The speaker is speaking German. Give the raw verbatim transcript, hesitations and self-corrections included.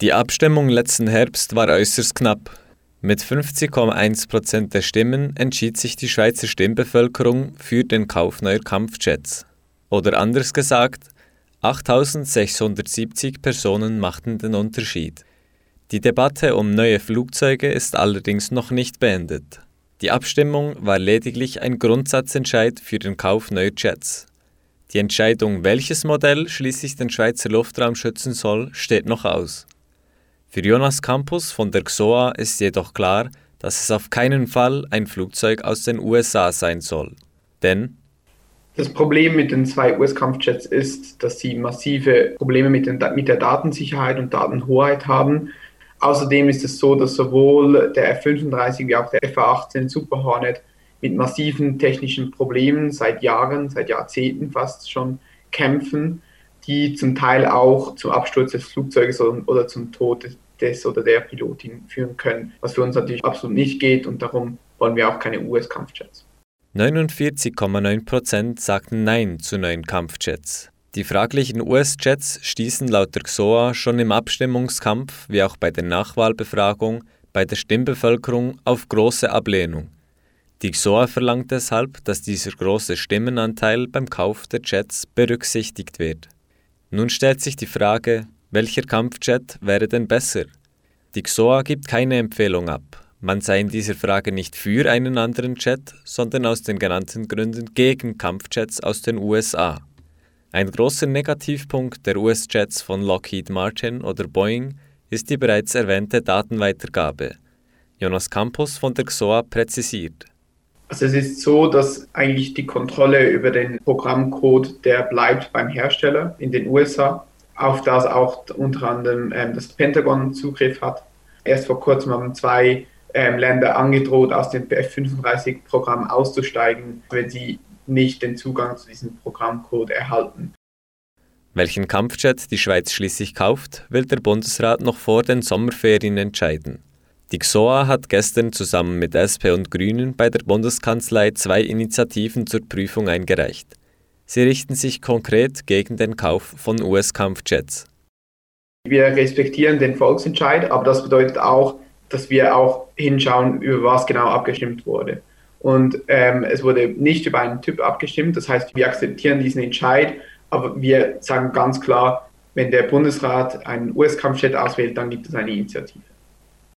Die Abstimmung letzten Herbst war äußerst knapp. Mit fünfzig Komma eins Prozent der Stimmen entschied sich die Schweizer Stimmbevölkerung für den Kauf neuer Kampfjets. Oder anders gesagt, achttausendsechshundertsiebzig Personen machten den Unterschied. Die Debatte um neue Flugzeuge ist allerdings noch nicht beendet. Die Abstimmung war lediglich ein Grundsatzentscheid für den Kauf neuer Jets. Die Entscheidung, welches Modell schließlich den Schweizer Luftraum schützen soll, steht noch aus. Für Jonas Campus von der X O A ist jedoch klar, dass es auf keinen Fall ein Flugzeug aus den U S A sein soll. Denn das Problem mit den zwei U S-Kampfjets ist, dass sie massive Probleme mit, den, mit der Datensicherheit und Datenhoheit haben. Außerdem ist es so, dass sowohl der F fünfunddreißig wie auch der F A achtzehn Super Hornet mit massiven technischen Problemen seit Jahren, seit Jahrzehnten fast schon kämpfen, die zum Teil auch zum Absturz des Flugzeuges oder zum Tod des oder der Pilotin führen können, was für uns natürlich absolut nicht geht und darum wollen wir auch keine U S-Kampfjets. neunundvierzig Komma neun Prozent sagten Nein zu neuen Kampfjets. Die fraglichen U S-Jets stießen laut der X O A schon im Abstimmungskampf, wie auch bei der Nachwahlbefragung, bei der Stimmbevölkerung auf große Ablehnung. Die X O A verlangt deshalb, dass dieser große Stimmenanteil beim Kauf der Jets berücksichtigt wird. Nun stellt sich die Frage, welcher Kampfjet wäre denn besser? Die X O A gibt keine Empfehlung ab. Man sei in dieser Frage nicht für einen anderen Jet, sondern aus den genannten Gründen gegen Kampfjets aus den U S A. Ein großer Negativpunkt der U S-Jets von Lockheed Martin oder Boeing ist die bereits erwähnte Datenweitergabe. Jonas Campus von der X O A präzisiert. Also es ist so, dass eigentlich die Kontrolle über den Programmcode, der bleibt beim Hersteller in den U S A, auf das auch unter anderem ähm, das Pentagon Zugriff hat. Erst vor kurzem haben zwei ähm, Länder angedroht, aus dem F fünfunddreißig-Programm auszusteigen, wenn sie nicht den Zugang zu diesem Programmcode erhalten. Welchen Kampfjet die Schweiz schließlich kauft, will der Bundesrat noch vor den Sommerferien entscheiden. Die X O A hat gestern zusammen mit S P und Grünen bei der Bundeskanzlei zwei Initiativen zur Prüfung eingereicht. Sie richten sich konkret gegen den Kauf von U S-Kampfjets. Wir respektieren den Volksentscheid, aber das bedeutet auch, dass wir auch hinschauen, über was genau abgestimmt wurde. Und ähm, es wurde nicht über einen Typ abgestimmt, das heißt, wir akzeptieren diesen Entscheid, aber wir sagen ganz klar, wenn der Bundesrat einen U S-Kampfjet auswählt, dann gibt es eine Initiative.